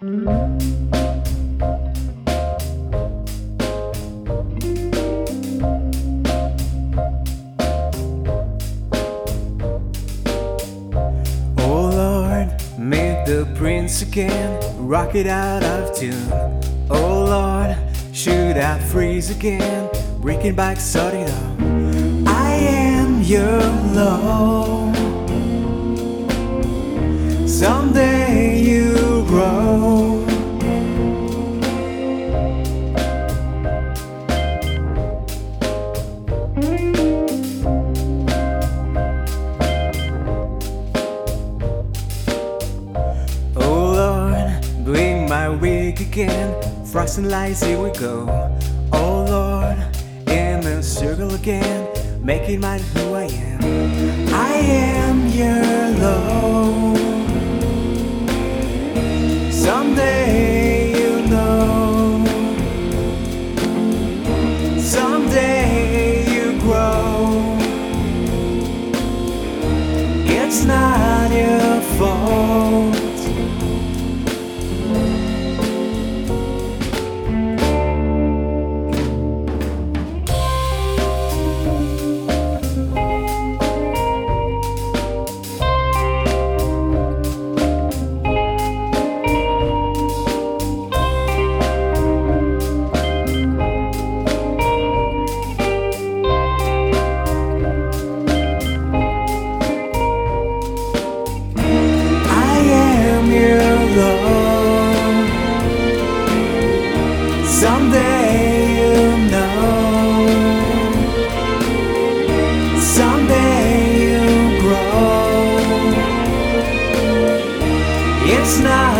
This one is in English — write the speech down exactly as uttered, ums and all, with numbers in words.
Oh Lord, make the prince again, rock it out of tune. Oh Lord, should I freeze again, breaking back, sort it out. I am your Lord. Someday you'll grow. Oh Lord, bring my wig again, frosting lights, here we go. Oh Lord, in a circle again, making mine who I am. I am your Lord. Someday you'll know. Someday you grow. It's not your fault. Someday you'll know. Someday you'll grow. It's not